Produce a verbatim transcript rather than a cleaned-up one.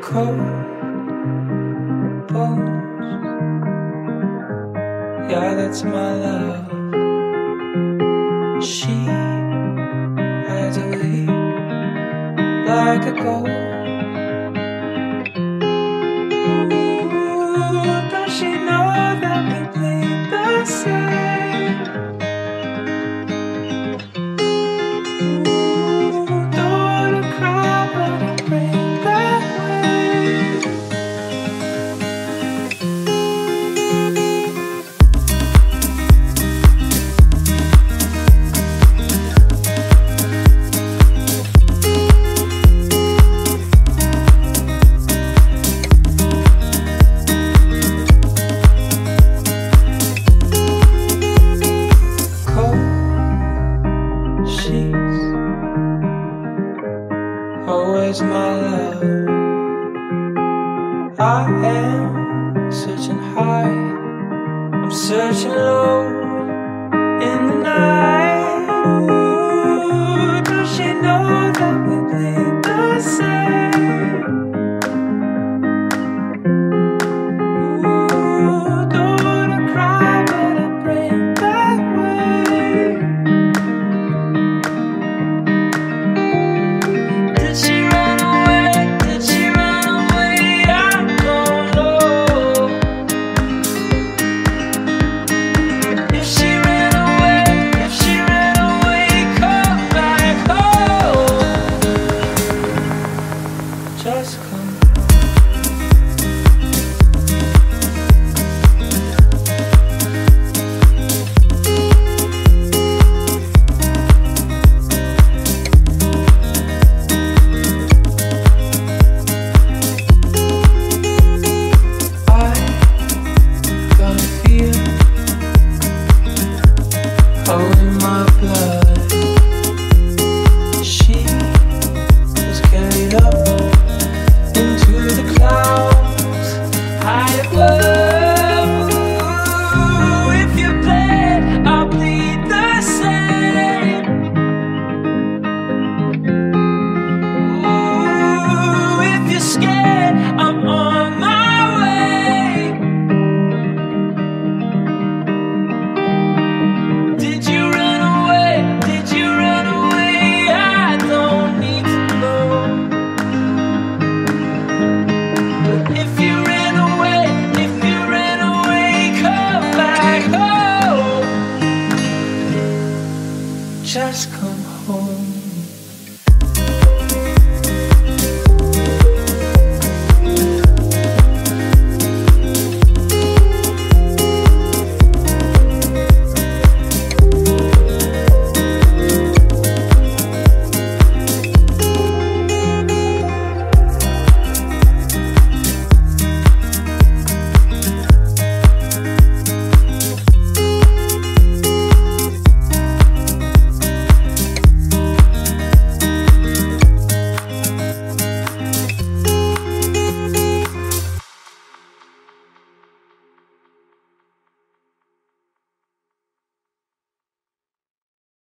cold bones. Yeah, that's my love. She hides away like a ghost. Ooh, does she know that we bleed the same? Ooh, don't wanna cry, but I bring that way. Always my love. I am searching high, I'm searching low.